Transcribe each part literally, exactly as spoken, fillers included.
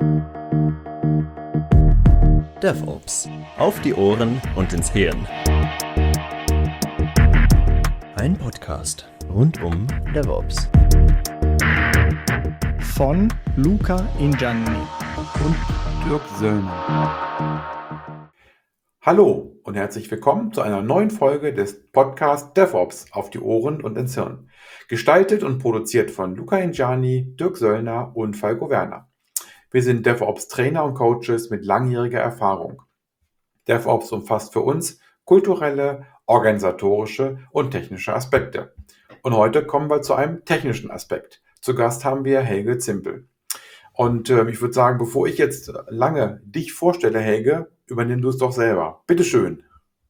DevOps. Auf die Ohren und ins Hirn. Ein Podcast rund um DevOps. Von Luca Ingianni und Dirk Söllner. Hallo und herzlich willkommen zu einer neuen Folge des Podcasts DevOps auf die Ohren und ins Hirn. Gestaltet und produziert von Luca Ingianni, Dirk Söllner und Falco Werner. Wir sind DevOps-Trainer und Coaches mit langjähriger Erfahrung. DevOps umfasst für uns kulturelle, organisatorische und technische Aspekte. Und heute kommen wir zu einem technischen Aspekt. Zu Gast haben wir Helge Zimpel. Und äh, ich würde sagen, bevor ich jetzt lange dich vorstelle, Helge, übernimm du es doch selber. Bitte schön.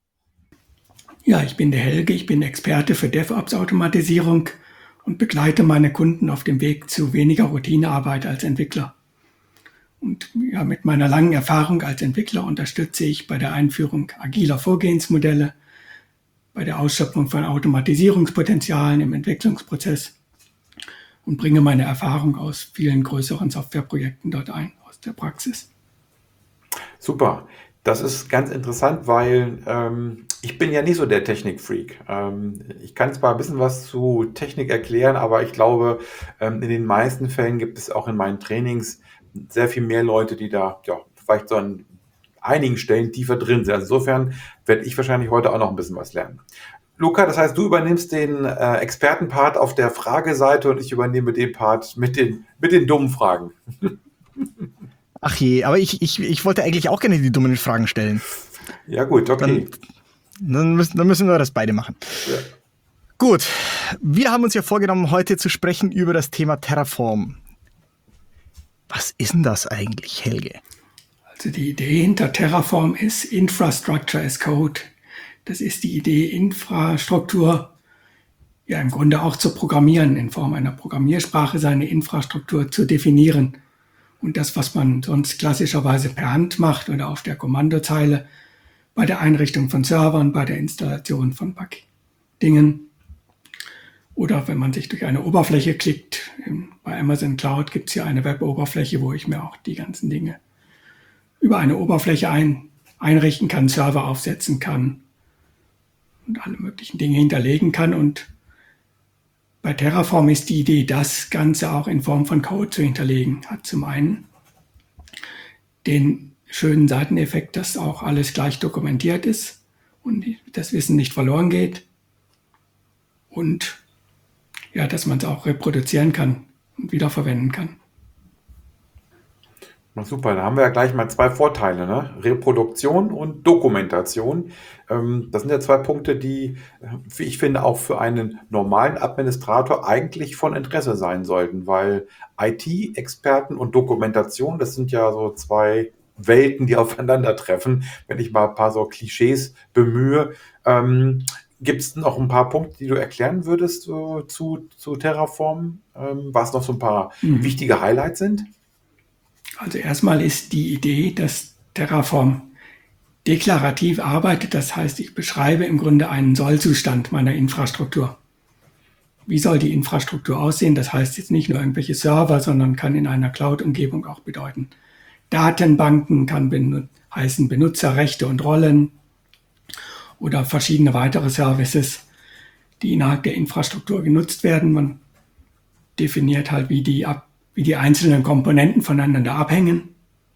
Ja, ich bin der Helge, ich bin Experte für DevOps-Automatisierung und begleite meine Kunden auf dem Weg zu weniger Routinearbeit als Entwickler. Und ja, mit meiner langen Erfahrung als Entwickler unterstütze ich bei der Einführung agiler Vorgehensmodelle, bei der Ausschöpfung von Automatisierungspotenzialen im Entwicklungsprozess und bringe meine Erfahrung aus vielen größeren Softwareprojekten dort ein, aus der Praxis. Super. Das ist ganz interessant, weil ähm, ich bin ja nicht so der Technikfreak. Ähm, ich kann zwar ein bisschen was zu Technik erklären, aber ich glaube, ähm, in den meisten Fällen gibt es auch in meinen Trainings sehr viel mehr Leute, die da ja vielleicht so an einigen Stellen tiefer drin sind. Also insofern werde ich wahrscheinlich heute auch noch ein bisschen was lernen. Luca, das heißt, du übernimmst den äh, Expertenpart auf der Frageseite und ich übernehme den Part mit den, mit den dummen Fragen. Ach je, aber ich, ich, ich wollte eigentlich auch gerne die dummen Fragen stellen. Ja gut, okay. Dann, dann, müssen, dann müssen wir das beide machen. Ja. Gut, wir haben uns ja vorgenommen, heute zu sprechen über das Thema Terraform. Was ist denn das eigentlich, Helge? Also die Idee hinter Terraform ist Infrastructure as Code. Das ist die Idee, Infrastruktur ja im Grunde auch zu programmieren, in Form einer Programmiersprache seine Infrastruktur zu definieren. Und das, was man sonst klassischerweise per Hand macht oder auf der Kommandozeile, bei der Einrichtung von Servern, bei der Installation von Dingen oder wenn man sich durch eine Oberfläche klickt. Bei Amazon Cloud gibt es ja eine Web-Oberfläche, wo ich mir auch die ganzen Dinge über eine Oberfläche ein, einrichten kann, Server aufsetzen kann und alle möglichen Dinge hinterlegen kann. Und bei Terraform ist die Idee, das Ganze auch in Form von Code zu hinterlegen. Hat zum einen den schönen Seiteneffekt, dass auch alles gleich dokumentiert ist und das Wissen nicht verloren geht. Und ja, dass man es auch reproduzieren kann und wiederverwenden kann. Na super, da haben wir ja gleich mal zwei Vorteile, ne? Reproduktion und Dokumentation. Ähm, das sind ja zwei Punkte, die, wie ich finde, auch für einen normalen Administrator eigentlich von Interesse sein sollten, weil I T-Experten und Dokumentation, das sind ja so zwei Welten, die aufeinandertreffen, wenn ich mal ein paar so Klischees bemühe. Ähm, Gibt es noch ein paar Punkte, die du erklären würdest so, zu, zu Terraform, ähm, was noch so ein paar mhm. wichtige Highlights sind? Also erstmal ist die Idee, dass Terraform deklarativ arbeitet. Das heißt, ich beschreibe im Grunde einen Sollzustand meiner Infrastruktur. Wie soll die Infrastruktur aussehen? Das heißt jetzt nicht nur irgendwelche Server, sondern kann in einer Cloud-Umgebung auch bedeuten Datenbanken, kann ben- heißen Benutzerrechte und Rollen oder verschiedene weitere Services, die innerhalb der Infrastruktur genutzt werden. Man definiert halt, wie die, ab, wie die einzelnen Komponenten voneinander abhängen.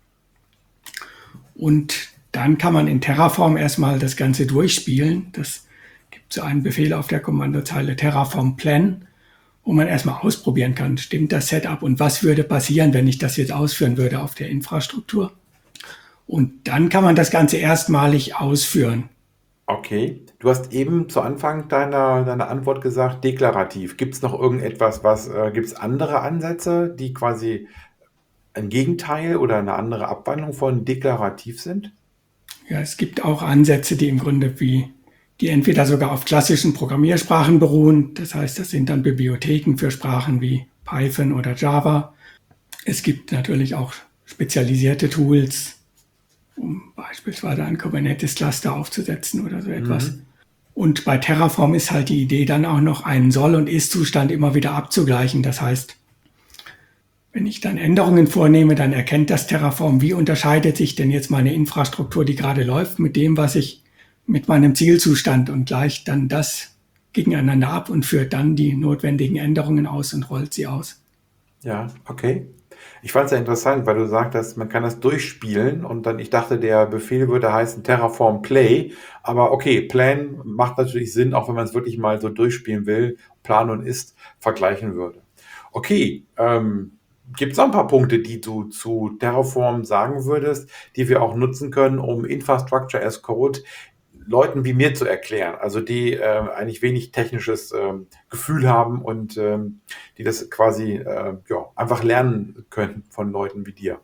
Und dann kann man in Terraform erstmal das Ganze durchspielen. Das gibt so einen Befehl auf der Kommandozeile Terraform Plan, wo man erstmal ausprobieren kann, stimmt das Setup und was würde passieren, wenn ich das jetzt ausführen würde auf der Infrastruktur. Und dann kann man das Ganze erstmalig ausführen. Okay, du hast eben zu Anfang deiner, deiner Antwort gesagt, deklarativ. Gibt es noch irgendetwas, was, äh, gibt es andere Ansätze, die quasi ein Gegenteil oder eine andere Abwandlung von deklarativ sind? Ja, es gibt auch Ansätze, die im Grunde wie, die entweder sogar auf klassischen Programmiersprachen beruhen. Das heißt, das sind dann Bibliotheken für Sprachen wie Python oder Java. Es gibt natürlich auch spezialisierte Tools, um beispielsweise ein Kubernetes-Cluster aufzusetzen oder so etwas. Mhm. Und bei Terraform ist halt die Idee dann auch noch einen Soll- und Ist-Zustand immer wieder abzugleichen. Das heißt, Wenn ich dann Änderungen vornehme, dann erkennt das Terraform, wie unterscheidet sich denn jetzt meine Infrastruktur, die gerade läuft, mit dem, was ich mit meinem Zielzustand, und gleicht dann das gegeneinander ab und führt dann die notwendigen Änderungen aus und rollt sie aus. Ja, okay. Ich fand es ja interessant, weil du sagtest, man kann das durchspielen und dann, ich dachte, der Befehl würde heißen Terraform Play, aber okay, Plan macht natürlich Sinn, auch wenn man es wirklich mal so durchspielen will, Plan und Ist vergleichen würde. Okay, ähm, gibt es noch ein paar Punkte, die du zu Terraform sagen würdest, die wir auch nutzen können, um Infrastructure as Code Leuten wie mir zu erklären, also die äh, eigentlich wenig technisches ähm, Gefühl haben und ähm, die das quasi äh, ja, einfach lernen können von Leuten wie dir?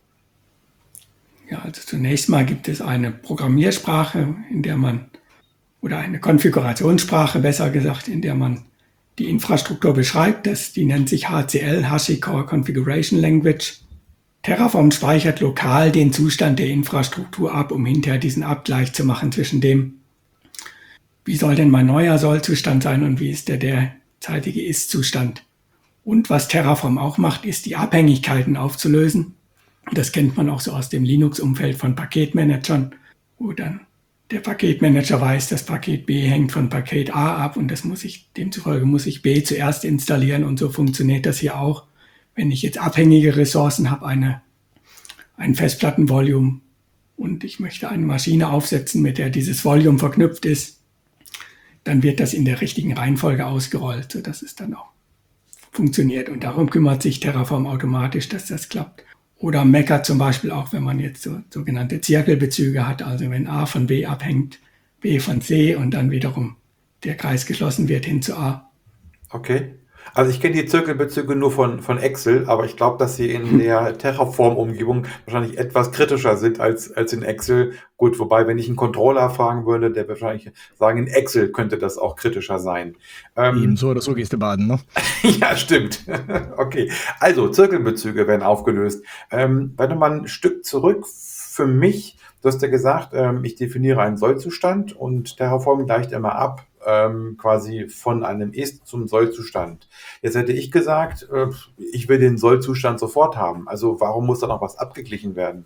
Ja, also zunächst mal gibt es eine Programmiersprache, in der man, oder eine Konfigurationssprache besser gesagt, in der man die Infrastruktur beschreibt. Das, die nennt sich H C L, HashiCorp Configuration Language. Terraform speichert lokal den Zustand der Infrastruktur ab, um hinterher diesen Abgleich zu machen zwischen dem, wie soll denn mein neuer Sollzustand sein und wie ist der derzeitige Ist-Zustand. Und was Terraform auch macht, ist die Abhängigkeiten aufzulösen. Das kennt man auch so aus dem Linux-Umfeld von Paketmanagern, wo dann der Paketmanager weiß, das Paket B hängt von Paket A ab und das muss ich, demzufolge muss ich B zuerst installieren, und so funktioniert das hier auch. Wenn ich jetzt abhängige Ressourcen habe, eine, ein Festplattenvolumen, und ich möchte eine Maschine aufsetzen, mit der dieses Volume verknüpft ist, dann wird das in der richtigen Reihenfolge ausgerollt, sodass es dann auch funktioniert. Und darum kümmert sich Terraform automatisch, dass das klappt. Oder Mecker zum Beispiel auch, wenn man jetzt so sogenannte Zirkelbezüge hat, also wenn A von B abhängt, B von C und dann wiederum der Kreis geschlossen wird hin zu A. Okay. Also ich kenne die Zirkelbezüge nur von, von Excel, aber ich glaube, dass sie in der Terraform-Umgebung wahrscheinlich etwas kritischer sind als, als in Excel. Gut, wobei, wenn ich einen Controller fragen würde, der wird wahrscheinlich sagen, in Excel könnte das auch kritischer sein. Ähm, Eben so oder so gehst du baden, ne? Ja, stimmt. Okay, also Zirkelbezüge werden aufgelöst. Ähm, warte mal ein Stück zurück für mich. Du hast ja gesagt, ähm, ich definiere einen Sollzustand und Terraform gleicht immer ab, ähm, quasi von einem Ist zum Sollzustand. Jetzt hätte ich gesagt, äh, ich will den Sollzustand sofort haben. Also warum muss da noch was abgeglichen werden?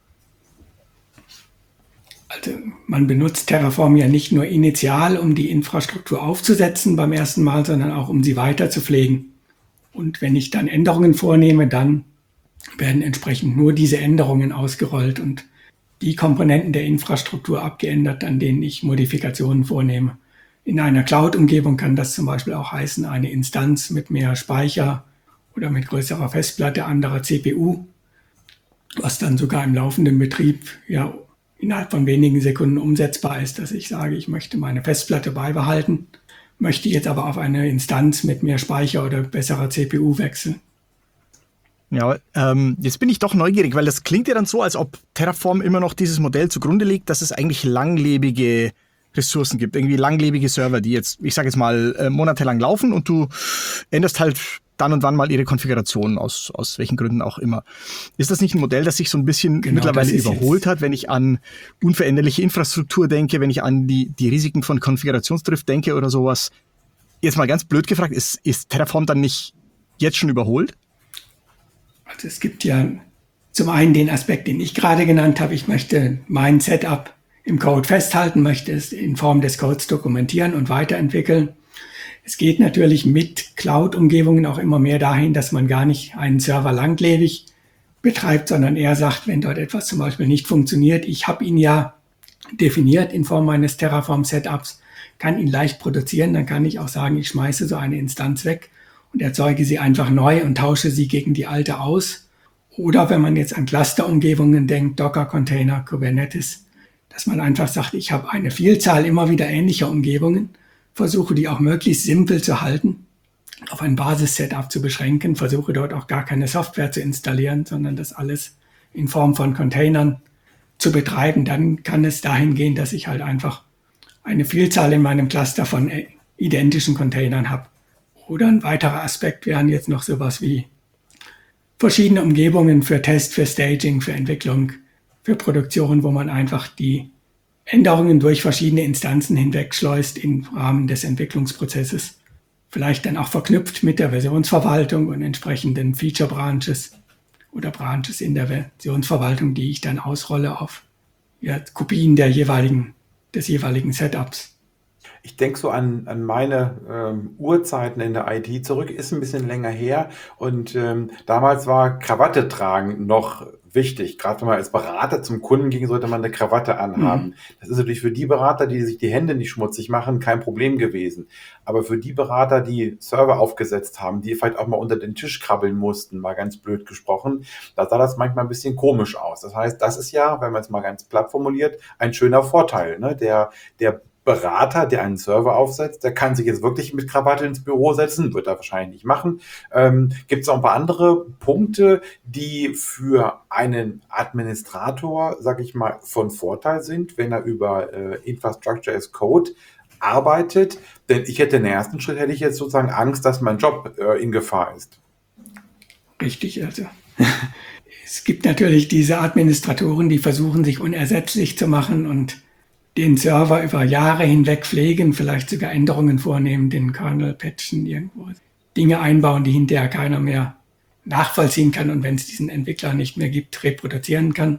Also man benutzt Terraform ja nicht nur initial, um die Infrastruktur aufzusetzen beim ersten Mal, sondern auch, um sie weiter zu pflegen. Und wenn ich dann Änderungen vornehme, dann werden entsprechend nur diese Änderungen ausgerollt und die Komponenten der Infrastruktur abgeändert, an denen ich Modifikationen vornehme. In einer Cloud-Umgebung kann das zum Beispiel auch heißen, eine Instanz mit mehr Speicher oder mit größerer Festplatte, anderer C P U, was dann sogar im laufenden Betrieb ja innerhalb von wenigen Sekunden umsetzbar ist, dass ich sage, ich möchte meine Festplatte beibehalten, möchte jetzt aber auf eine Instanz mit mehr Speicher oder besserer C P U wechseln. Ja, ähm, jetzt bin ich doch neugierig, weil das klingt ja dann so, als ob Terraform immer noch dieses Modell zugrunde legt, dass es eigentlich langlebige Ressourcen gibt, irgendwie langlebige Server, die jetzt, ich sage jetzt mal, äh, monatelang laufen und du änderst halt dann und wann mal ihre Konfiguration, aus, aus welchen Gründen auch immer. Ist das nicht ein Modell, das sich so ein bisschen Genau, mittlerweile das ist überholt jetzt- hat, wenn ich an unveränderliche Infrastruktur denke, wenn ich an die, die Risiken von Konfigurationsdrift denke oder sowas? Jetzt mal ganz blöd gefragt, ist, ist Terraform dann nicht jetzt schon überholt? Also es gibt ja zum einen den Aspekt, den ich gerade genannt habe. Ich möchte mein Setup im Code festhalten, möchte es in Form des Codes dokumentieren und weiterentwickeln. Es geht natürlich mit Cloud-Umgebungen auch immer mehr dahin, dass man gar nicht einen Server langlebig betreibt, sondern eher sagt, wenn dort etwas zum Beispiel nicht funktioniert, ich habe ihn ja definiert in Form meines Terraform-Setups, kann ihn leicht produzieren, dann kann ich auch sagen, ich schmeiße so eine Instanz weg und erzeuge sie einfach neu und tausche sie gegen die alte aus. Oder wenn man jetzt an Cluster-Umgebungen denkt, Docker-Container, Kubernetes, dass man einfach sagt, ich habe eine Vielzahl immer wieder ähnlicher Umgebungen, versuche die auch möglichst simpel zu halten, auf ein Basis-Setup zu beschränken, versuche dort auch gar keine Software zu installieren, sondern das alles in Form von Containern zu betreiben. Dann kann es dahin gehen, dass ich halt einfach eine Vielzahl in meinem Cluster von identischen Containern habe. Oder ein weiterer Aspekt wären jetzt noch sowas wie verschiedene Umgebungen für Test, für Staging, für Entwicklung, für Produktion, wo man einfach die Änderungen durch verschiedene Instanzen hinwegschleust im Rahmen des Entwicklungsprozesses. Vielleicht dann auch verknüpft mit der Versionsverwaltung und entsprechenden Feature Branches. oder Branches in der Versionsverwaltung, die ich dann ausrolle auf ja, Kopien der jeweiligen, des jeweiligen Setups. Ich denke so an, an meine ähm, Urzeiten in der I T zurück, ist ein bisschen länger her und ähm, damals war Krawatte tragen noch wichtig. Gerade wenn man als Berater zum Kunden ging, sollte man eine Krawatte anhaben. Mhm. Das ist natürlich für die Berater, die sich die Hände nicht schmutzig machen, kein Problem gewesen. Aber für die Berater, die Server aufgesetzt haben, die vielleicht auch mal unter den Tisch krabbeln mussten, mal ganz blöd gesprochen, da sah das manchmal ein bisschen komisch aus. Das heißt, das ist ja, wenn man es mal ganz platt formuliert, ein schöner Vorteil. Ne? Der, der Berater, der einen Server aufsetzt, der kann sich jetzt wirklich mit Krawatte ins Büro setzen, wird er wahrscheinlich nicht machen. Ähm, gibt es noch ein paar andere Punkte, die für einen Administrator, sag ich mal, von Vorteil sind, wenn er über äh, Infrastructure as Code arbeitet? Denn ich hätte den ersten Schritt, hätte ich jetzt sozusagen Angst, dass mein Job äh, in Gefahr ist. Richtig, also es gibt natürlich diese Administratoren, die versuchen, sich unersetzlich zu machen und den Server über Jahre hinweg pflegen, vielleicht sogar Änderungen vornehmen, den Kernel patchen, irgendwo Dinge einbauen, die hinterher keiner mehr nachvollziehen kann und wenn es diesen Entwickler nicht mehr gibt, reproduzieren kann.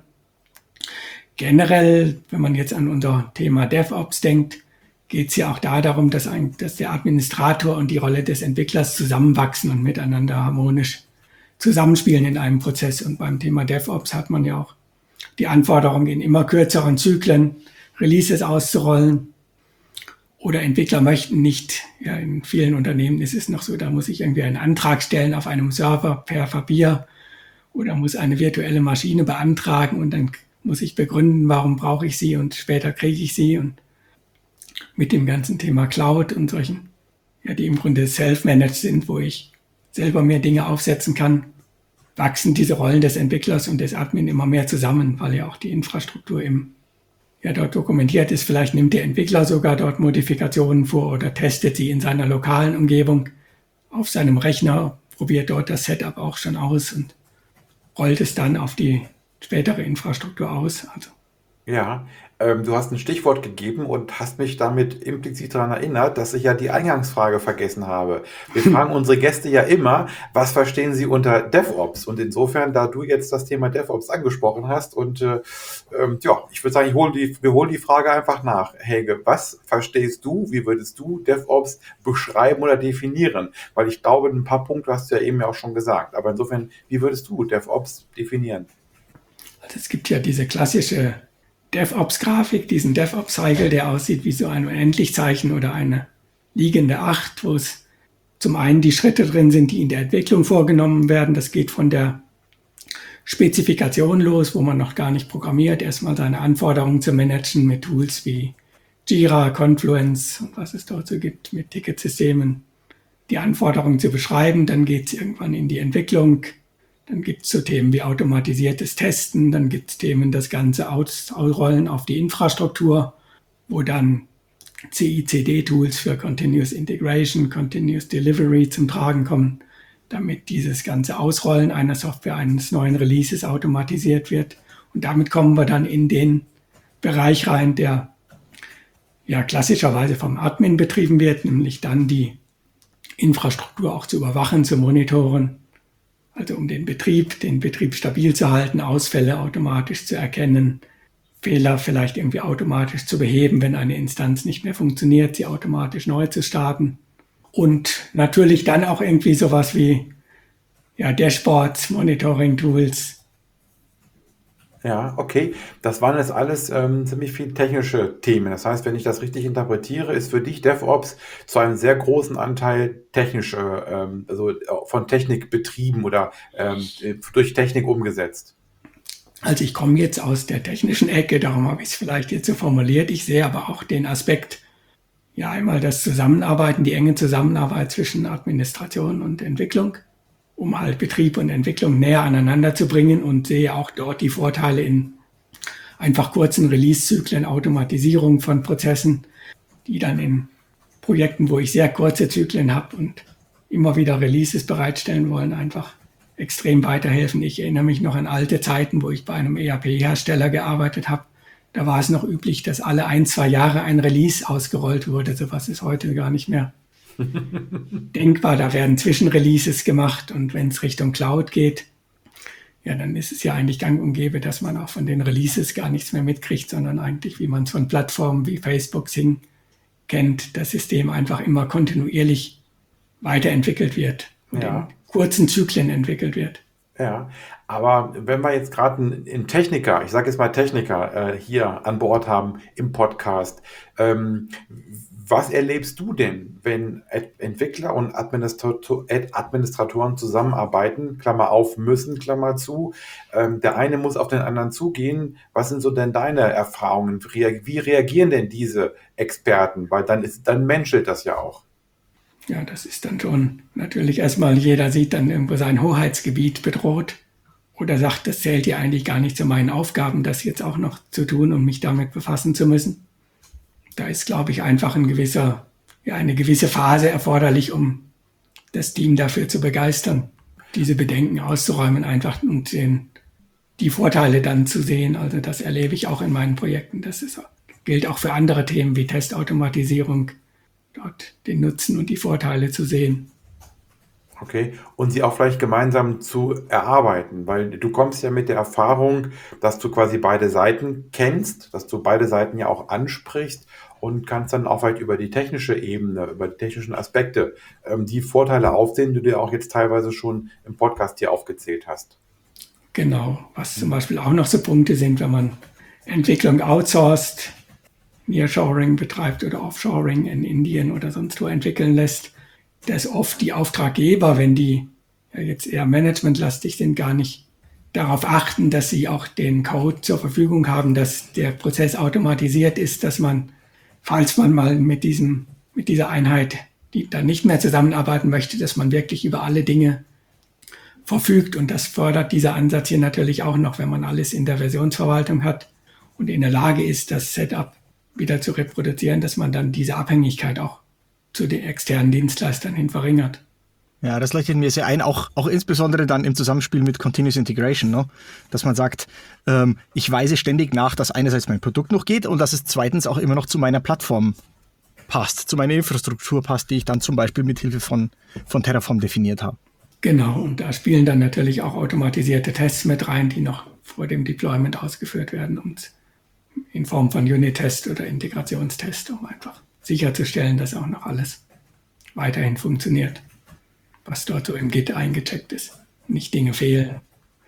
Generell, wenn man jetzt an unser Thema DevOps denkt, geht es ja auch da darum, dass, ein, dass der Administrator und die Rolle des Entwicklers zusammenwachsen und miteinander harmonisch zusammenspielen in einem Prozess. Und beim Thema DevOps hat man ja auch die Anforderung, in immer kürzeren Zyklen Releases auszurollen. Oder Entwickler möchten nicht, ja, in vielen Unternehmen ist es noch so, da muss ich irgendwie einen Antrag stellen auf einem Server per Papier oder muss eine virtuelle Maschine beantragen und dann muss ich begründen, warum brauche ich sie und später kriege ich sie. Und mit dem ganzen Thema Cloud und solchen, ja, die im Grunde self-managed sind, wo ich selber mehr Dinge aufsetzen kann, wachsen diese Rollen des Entwicklers und des Admin immer mehr zusammen, weil ja auch die Infrastruktur im ja, dort dokumentiert ist. Vielleicht nimmt der Entwickler sogar dort Modifikationen vor oder testet sie in seiner lokalen Umgebung auf seinem Rechner, probiert dort das Setup auch schon aus und rollt es dann auf die spätere Infrastruktur aus. Also. Ja, ähm, du hast ein Stichwort gegeben und hast mich damit implizit daran erinnert, dass ich ja die Eingangsfrage vergessen habe. Wir fragen unsere Gäste ja immer, was verstehen sie unter DevOps? Und insofern, da du jetzt das Thema DevOps angesprochen hast und äh, ähm, ja, ich würde sagen, ich hol die, wir holen die Frage einfach nach. Helge, was verstehst du, wie würdest du DevOps beschreiben oder definieren? Weil ich glaube, ein paar Punkte hast du ja eben ja auch schon gesagt. Aber insofern, wie würdest du DevOps definieren? Also es gibt ja diese klassische DevOps-Grafik, diesen DevOps-Cycle, der aussieht wie so ein Unendlichzeichen oder eine liegende Acht, wo es zum einen die Schritte drin sind, die in der Entwicklung vorgenommen werden. Das geht von der Spezifikation los, wo man noch gar nicht programmiert, erstmal seine Anforderungen zu managen mit Tools wie Jira, Confluence und was es dort so gibt, mit Ticketsystemen, die Anforderungen zu beschreiben. Dann geht es irgendwann in die Entwicklung. Dann gibt es so Themen wie automatisiertes Testen, dann gibt es Themen, das Ganze ausrollen auf die Infrastruktur, wo dann C I C D-Tools für Continuous Integration, Continuous Delivery zum Tragen kommen, damit dieses ganze Ausrollen einer Software, eines neuen Releases automatisiert wird. Und damit kommen wir dann in den Bereich rein, der ja klassischerweise vom Admin betrieben wird, nämlich dann die Infrastruktur auch zu überwachen, zu monitoren. Also um den Betrieb, den Betrieb stabil zu halten, Ausfälle automatisch zu erkennen, Fehler vielleicht irgendwie automatisch zu beheben, wenn eine Instanz nicht mehr funktioniert, sie automatisch neu zu starten. Und natürlich dann auch irgendwie sowas wie ja, Dashboards, Monitoring-Tools. Ja, okay. Das waren jetzt alles ähm, ziemlich viele technische Themen. Das heißt, wenn ich das richtig interpretiere, ist für dich DevOps zu einem sehr großen Anteil technische, ähm, also von Technik betrieben oder ähm, durch Technik umgesetzt. Also ich komme jetzt aus der technischen Ecke, darum habe ich es vielleicht jetzt so formuliert. Ich sehe aber auch den Aspekt, ja einmal das Zusammenarbeiten, die enge Zusammenarbeit zwischen Administration und Entwicklung, um halt Betrieb und Entwicklung näher aneinander zu bringen und sehe auch dort die Vorteile in einfach kurzen Release-Zyklen, Automatisierung von Prozessen, die dann in Projekten, wo ich sehr kurze Zyklen habe und immer wieder Releases bereitstellen wollen, einfach extrem weiterhelfen. Ich erinnere mich noch an alte Zeiten, wo ich bei einem E R P-Hersteller gearbeitet habe. Da war es noch üblich, dass alle ein, zwei Jahre ein Release ausgerollt wurde. Sowas ist heute gar nicht mehr denkbar. Da werden Zwischenreleases gemacht und wenn es Richtung Cloud geht, ja, dann ist es ja eigentlich gang und gäbe, dass man auch von den Releases gar nichts mehr mitkriegt, sondern eigentlich, wie man es von Plattformen wie Facebook, Sing kennt, das System einfach immer kontinuierlich weiterentwickelt wird und Ja. in kurzen Zyklen entwickelt wird. Ja, aber wenn wir jetzt gerade einen, einen Techniker, ich sage jetzt mal Techniker, äh, hier an Bord haben im Podcast, ähm, was erlebst du denn, wenn Ed- Entwickler und Administrator, Ed- Administratoren zusammenarbeiten, Klammer auf, müssen, Klammer zu, ähm, der eine muss auf den anderen zugehen. Was sind so denn deine Erfahrungen? Rea- Wie reagieren denn diese Experten? Weil dann ist, dann menschelt das ja auch. Ja, das ist dann schon natürlich erstmal, jeder sieht dann irgendwo sein Hoheitsgebiet bedroht oder sagt, das zählt ja eigentlich gar nicht zu meinen Aufgaben, das jetzt auch noch zu tun und mich damit befassen zu müssen. Da ist, glaube ich, einfach ein gewisser, ja, eine gewisse Phase erforderlich, um das Team dafür zu begeistern, diese Bedenken auszuräumen einfach und den, die Vorteile dann zu sehen. Also das erlebe ich auch in meinen Projekten. Das ist, gilt auch für andere Themen wie Testautomatisierung, dort den Nutzen und die Vorteile zu sehen. Okay, und sie auch vielleicht gemeinsam zu erarbeiten, weil du kommst ja mit der Erfahrung, dass du quasi beide Seiten kennst, dass du beide Seiten ja auch ansprichst und kannst dann auch vielleicht über die technische Ebene, über die technischen Aspekte ähm, die Vorteile aufsehen, die du ja auch jetzt teilweise schon im Podcast hier aufgezählt hast. Genau, was zum Beispiel auch noch so Punkte sind, wenn man Entwicklung outsourced, Nearshoring betreibt oder Offshoring in Indien oder sonst wo entwickeln lässt, dass oft die Auftraggeber, wenn die ja jetzt eher managementlastig sind, gar nicht darauf achten, dass sie auch den Code zur Verfügung haben, dass der Prozess automatisiert ist, dass man, falls man mal mit diesem, mit dieser Einheit, die dann nicht mehr zusammenarbeiten möchte, dass man wirklich über alle Dinge verfügt. Und das fördert dieser Ansatz hier natürlich auch noch, wenn man alles in der Versionsverwaltung hat und in der Lage ist, das Setup wieder zu reproduzieren, dass man dann diese Abhängigkeit auch zu den externen Dienstleistern hin verringert. Ja, das leuchtet mir sehr ein, auch, auch insbesondere dann im Zusammenspiel mit Continuous Integration, ne? Dass man sagt, ähm, ich weise ständig nach, dass einerseits mein Produkt noch geht und dass es zweitens auch immer noch zu meiner Plattform passt, zu meiner Infrastruktur passt, die ich dann zum Beispiel mit Hilfe von, von Terraform definiert habe. Genau, und da spielen dann natürlich auch automatisierte Tests mit rein, die noch vor dem Deployment ausgeführt werden, und in Form von Unit-Test oder Integrationstest, um einfach sicherzustellen, dass auch noch alles weiterhin funktioniert, was dort so im Git eingecheckt ist, nicht Dinge fehlen.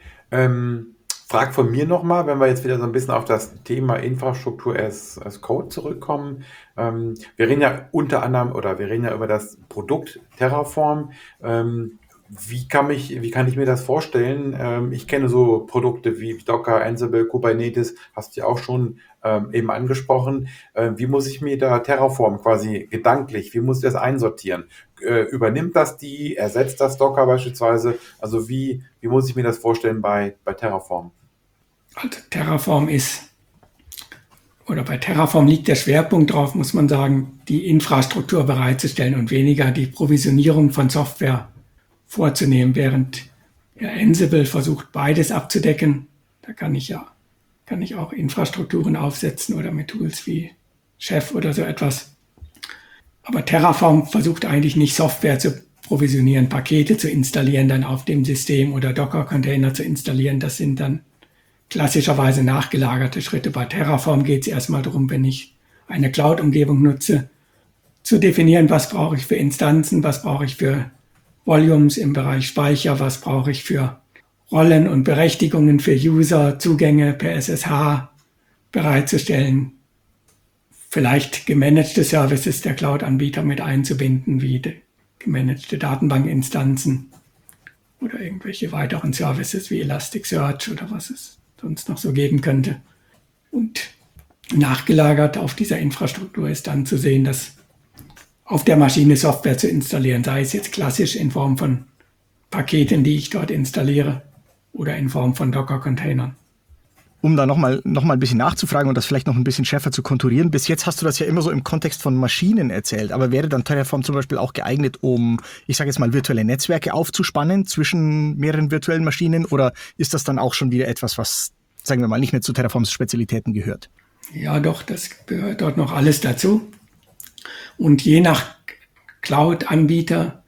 Ähm, Frag von mir nochmal, wenn wir jetzt wieder so ein bisschen auf das Thema Infrastruktur as, as Code zurückkommen. Ähm, wir reden ja unter anderem, oder wir reden ja über das Produkt Terraform. Ähm, wie kann mich, wie kann ich mir das vorstellen? Ähm, ich kenne so Produkte wie Docker, Ansible, Kubernetes, hast du ja auch schon ähm, eben angesprochen. Äh, wie muss ich mir da Terraform quasi gedanklich, wie muss ich das einsortieren? Äh, übernimmt das die, ersetzt das Docker beispielsweise? Also wie, wie muss ich mir das vorstellen bei, bei Terraform? Also Terraform ist, oder bei Terraform liegt der Schwerpunkt drauf, muss man sagen, die Infrastruktur bereitzustellen und weniger die Provisionierung von Software vorzunehmen, während ja, Ansible versucht, beides abzudecken. Da kann ich ja kann ich auch Infrastrukturen aufsetzen oder mit Tools wie Chef oder so etwas. Aber Terraform versucht eigentlich nicht, Software zu provisionieren, Pakete zu installieren, dann auf dem System oder Docker-Container zu installieren. Das sind dann klassischerweise nachgelagerte Schritte. Bei Terraform geht es erstmal darum, wenn ich eine Cloud-Umgebung nutze, zu definieren, was brauche ich für Instanzen, was brauche ich für Volumes im Bereich Speicher, was brauche ich für Rollen und Berechtigungen für User, Zugänge per S S H bereitzustellen, vielleicht gemanagte Services der Cloud-Anbieter mit einzubinden, wie gemanagte Datenbankinstanzen oder irgendwelche weiteren Services wie Elasticsearch oder was es sonst noch so geben könnte. Und nachgelagert auf dieser Infrastruktur ist dann zu sehen, dass auf der Maschine Software zu installieren, sei es jetzt klassisch in Form von Paketen, die ich dort installiere, oder in Form von Docker-Containern. Um da nochmal noch mal ein bisschen nachzufragen und das vielleicht noch ein bisschen schärfer zu konturieren, bis jetzt hast du das ja immer so im Kontext von Maschinen erzählt, aber wäre dann Terraform zum Beispiel auch geeignet, um, ich sage jetzt mal, virtuelle Netzwerke aufzuspannen zwischen mehreren virtuellen Maschinen, oder ist das dann auch schon wieder etwas, was, sagen wir mal, nicht mehr zu Terraforms Spezialitäten gehört? Ja doch, das gehört dort noch alles dazu. Und je nach Cloud-Anbieter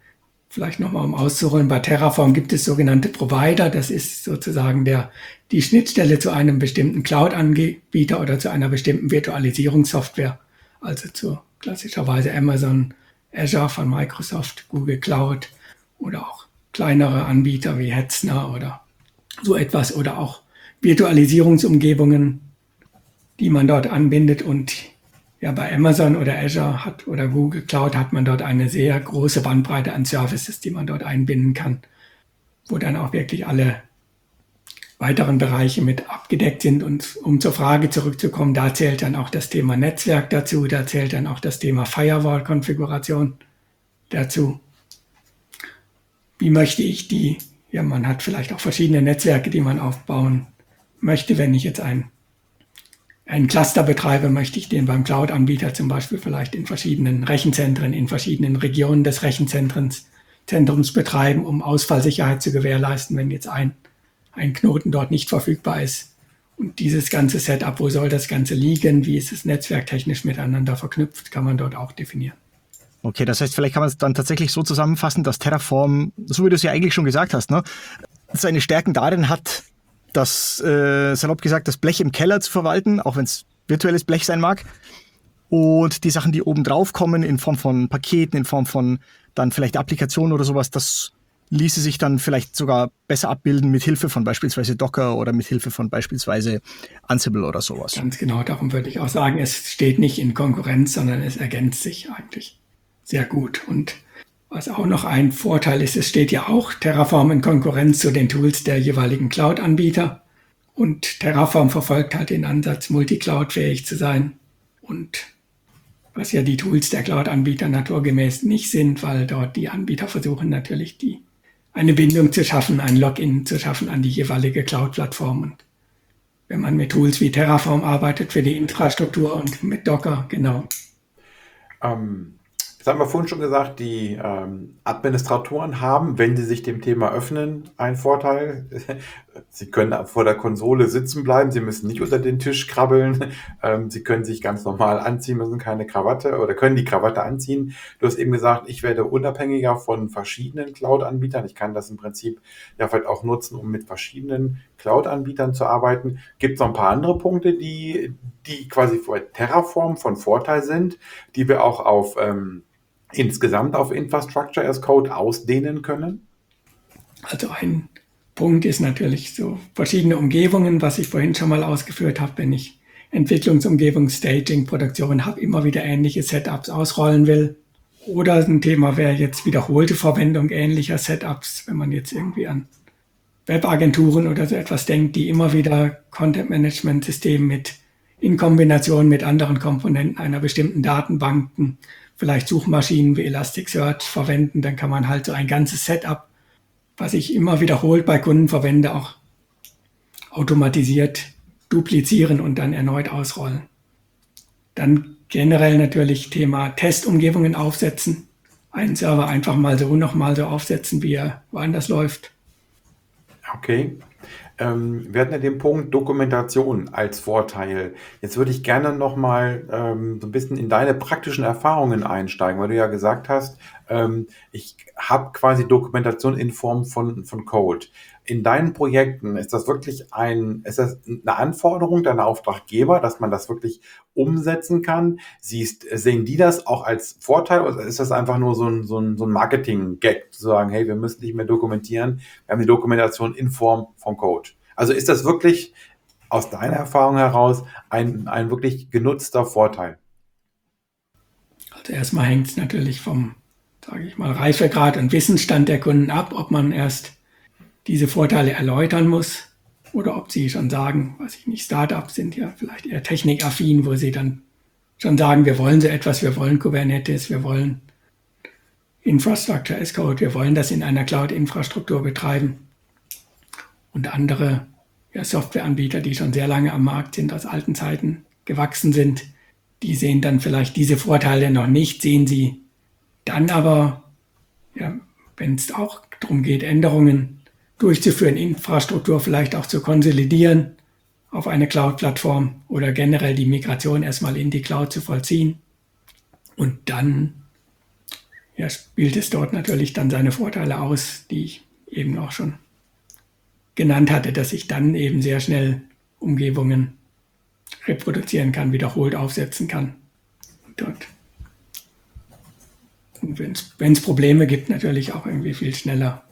vielleicht nochmal um auszuholen, bei Terraform gibt es sogenannte Provider. Das ist sozusagen der, die Schnittstelle zu einem bestimmten Cloud-Anbieter oder zu einer bestimmten Virtualisierungssoftware. Also zu klassischerweise Amazon, Azure von Microsoft, Google Cloud oder auch kleinere Anbieter wie Hetzner oder so etwas oder auch Virtualisierungsumgebungen, die man dort anbindet. Und ja, bei Amazon oder Azure hat oder Google Cloud hat man dort eine sehr große Bandbreite an Services, die man dort einbinden kann, wo dann auch wirklich alle weiteren Bereiche mit abgedeckt sind. Und um zur Frage zurückzukommen, da zählt dann auch das Thema Netzwerk dazu, da zählt dann auch das Thema Firewall-Konfiguration dazu. Wie möchte ich die, ja, man hat vielleicht auch verschiedene Netzwerke, die man aufbauen möchte. Wenn ich jetzt ein einen Cluster betreibe, möchte ich den beim Cloud-Anbieter zum Beispiel vielleicht in verschiedenen Rechenzentren, in verschiedenen Regionen des Rechenzentrums Zentrums betreiben, um Ausfallsicherheit zu gewährleisten, wenn jetzt ein, ein Knoten dort nicht verfügbar ist. Und dieses ganze Setup, wo soll das Ganze liegen, wie ist es netzwerktechnisch miteinander verknüpft, kann man dort auch definieren. Okay, das heißt, vielleicht kann man es dann tatsächlich so zusammenfassen, dass Terraform, so wie du es ja eigentlich schon gesagt hast, ne, seine Stärken darin hat, das, äh, salopp gesagt, das Blech im Keller zu verwalten, auch wenn es virtuelles Blech sein mag. Und die Sachen, die oben drauf kommen, in Form von Paketen, in Form von dann vielleicht Applikationen oder sowas, das ließe sich dann vielleicht sogar besser abbilden mit Hilfe von beispielsweise Docker oder mit Hilfe von beispielsweise Ansible oder sowas. Ganz genau, darum würde ich auch sagen, es steht nicht in Konkurrenz, sondern es ergänzt sich eigentlich sehr gut. Und was auch noch ein Vorteil ist, es steht ja auch Terraform in Konkurrenz zu den Tools der jeweiligen Cloud-Anbieter. Und Terraform verfolgt halt den Ansatz, multicloud-fähig zu sein. Und was ja die Tools der Cloud-Anbieter naturgemäß nicht sind, weil dort die Anbieter versuchen natürlich die eine Bindung zu schaffen, ein Login zu schaffen an die jeweilige Cloud-Plattform. Und wenn man mit Tools wie Terraform arbeitet für die Infrastruktur und mit Docker, genau. Ähm, das haben wir vorhin schon gesagt, die ähm, Administratoren haben, wenn sie sich dem Thema öffnen, einen Vorteil. Sie können vor der Konsole sitzen bleiben, sie müssen nicht unter den Tisch krabbeln, ähm, sie können sich ganz normal anziehen, müssen keine Krawatte oder können die Krawatte anziehen. Du hast eben gesagt, ich werde unabhängiger von verschiedenen Cloud-Anbietern. Ich kann das im Prinzip ja vielleicht auch nutzen, um mit verschiedenen Cloud-Anbietern zu arbeiten. Gibt es noch ein paar andere Punkte, die, die quasi für Terraform von Vorteil sind, die wir auch auf ähm, insgesamt auf Infrastructure as Code ausdehnen können? Also ein Punkt ist natürlich so verschiedene Umgebungen, was ich vorhin schon mal ausgeführt habe, wenn ich Entwicklungsumgebung, Staging, Produktion habe, immer wieder ähnliche Setups ausrollen will. Oder ein Thema wäre jetzt wiederholte Verwendung ähnlicher Setups, wenn man jetzt irgendwie an Webagenturen oder so etwas denkt, die immer wieder Content-Management-System mit in Kombination mit anderen Komponenten einer bestimmten Datenbanken, vielleicht Suchmaschinen wie Elasticsearch verwenden, dann kann man halt so ein ganzes Setup, was ich immer wiederholt bei Kunden verwende, auch automatisiert duplizieren und dann erneut ausrollen. Dann generell natürlich Thema Testumgebungen aufsetzen. Einen Server einfach mal so, nochmal so aufsetzen, wie er woanders läuft. Okay. Ähm, wir hatten ja den Punkt Dokumentation als Vorteil. Jetzt würde ich gerne nochmal ähm, so ein bisschen in deine praktischen Erfahrungen einsteigen, weil du ja gesagt hast, ähm, ich habe quasi Dokumentation in Form von, von Code. In deinen Projekten, ist das wirklich ein, ist das eine Anforderung deiner Auftraggeber, dass man das wirklich umsetzen kann? Siehst, sehen die das auch als Vorteil oder ist das einfach nur so ein, so ein, so ein Marketing-Gag, zu sagen, hey, wir müssen nicht mehr dokumentieren, wir haben die Dokumentation in Form von Code. Also ist das wirklich aus deiner Erfahrung heraus ein, ein wirklich genutzter Vorteil? Also erstmal hängt es natürlich vom, sage ich mal, Reifegrad und Wissensstand der Kunden ab, ob man erst diese Vorteile erläutern muss oder ob sie schon sagen, weiß ich nicht, Startups sind ja vielleicht eher technikaffin, wo sie dann schon sagen, wir wollen so etwas, wir wollen Kubernetes, wir wollen Infrastructure as Code, wir wollen das in einer Cloud-Infrastruktur betreiben. Und andere ja, Softwareanbieter, die schon sehr lange am Markt sind, aus alten Zeiten gewachsen sind, die sehen dann vielleicht diese Vorteile noch nicht, sehen sie dann aber, ja, wenn es auch darum geht, Änderungen durchzuführen, Infrastruktur vielleicht auch zu konsolidieren auf eine Cloud-Plattform oder generell die Migration erstmal in die Cloud zu vollziehen und dann ja, spielt es dort natürlich dann seine Vorteile aus, die ich eben auch schon genannt hatte, dass ich dann eben sehr schnell Umgebungen reproduzieren kann, wiederholt aufsetzen kann. Dort. Und wenn es Probleme gibt, natürlich auch irgendwie viel schneller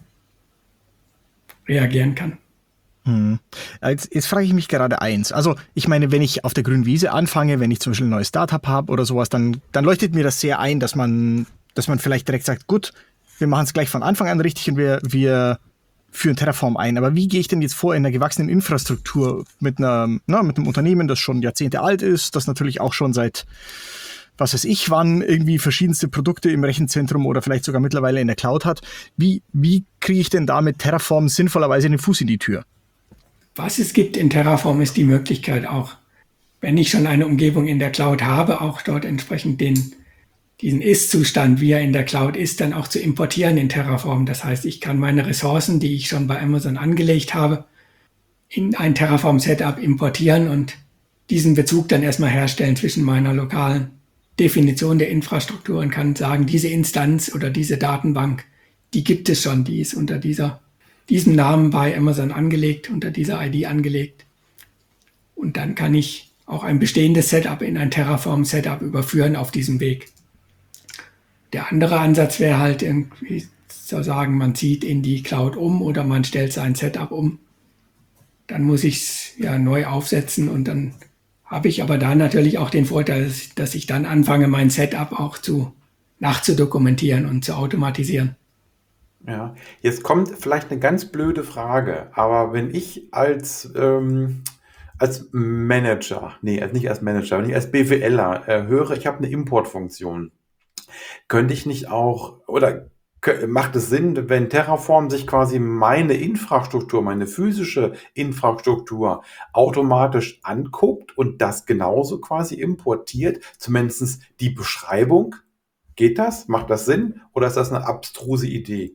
reagieren kann. Hm. Jetzt, jetzt frage ich mich gerade eins. Also ich meine, wenn ich auf der grünen Wiese anfange, wenn ich zum Beispiel ein neues Startup habe oder sowas, dann, dann leuchtet mir das sehr ein, dass man, dass man vielleicht direkt sagt, gut, wir machen es gleich von Anfang an richtig und wir, wir führen Terraform ein. Aber wie gehe ich denn jetzt vor in einer gewachsenen Infrastruktur mit, einer, na, mit einem Unternehmen, das schon Jahrzehnte alt ist, das natürlich auch schon seit was weiß ich wann irgendwie verschiedenste Produkte im Rechenzentrum oder vielleicht sogar mittlerweile in der Cloud hat. Wie, wie kriege ich denn da mit Terraform sinnvollerweise den Fuß in die Tür? Was es gibt in Terraform ist die Möglichkeit auch, wenn ich schon eine Umgebung in der Cloud habe, auch dort entsprechend den, diesen Ist-Zustand, wie er in der Cloud ist, dann auch zu importieren in Terraform. Das heißt, ich kann meine Ressourcen, die ich schon bei Amazon angelegt habe, in ein Terraform-Setup importieren und diesen Bezug dann erstmal herstellen zwischen meiner lokalen Definition der Infrastruktur und kann sagen, diese Instanz oder diese Datenbank, die gibt es schon, die ist unter dieser, diesem Namen bei Amazon angelegt, unter dieser I D angelegt. Und dann kann ich auch ein bestehendes Setup in ein Terraform-Setup überführen auf diesem Weg. Der andere Ansatz wäre halt irgendwie zu sagen, man zieht in die Cloud um oder man stellt sein Setup um. Dann muss ich es ja neu aufsetzen und dann habe ich aber da natürlich auch den Vorteil, dass ich dann anfange, mein Setup auch zu nachzudokumentieren und zu automatisieren. Ja, jetzt kommt vielleicht eine ganz blöde Frage, aber wenn ich als, ähm, als Manager, nee, nicht als Manager, wenn ich als BWLer äh, höre, ich habe eine Importfunktion, könnte ich nicht auch, oder macht es Sinn, wenn Terraform sich quasi meine Infrastruktur, meine physische Infrastruktur automatisch anguckt und das genauso quasi importiert, zumindest die Beschreibung? Geht das? Macht das Sinn? Oder ist das eine abstruse Idee?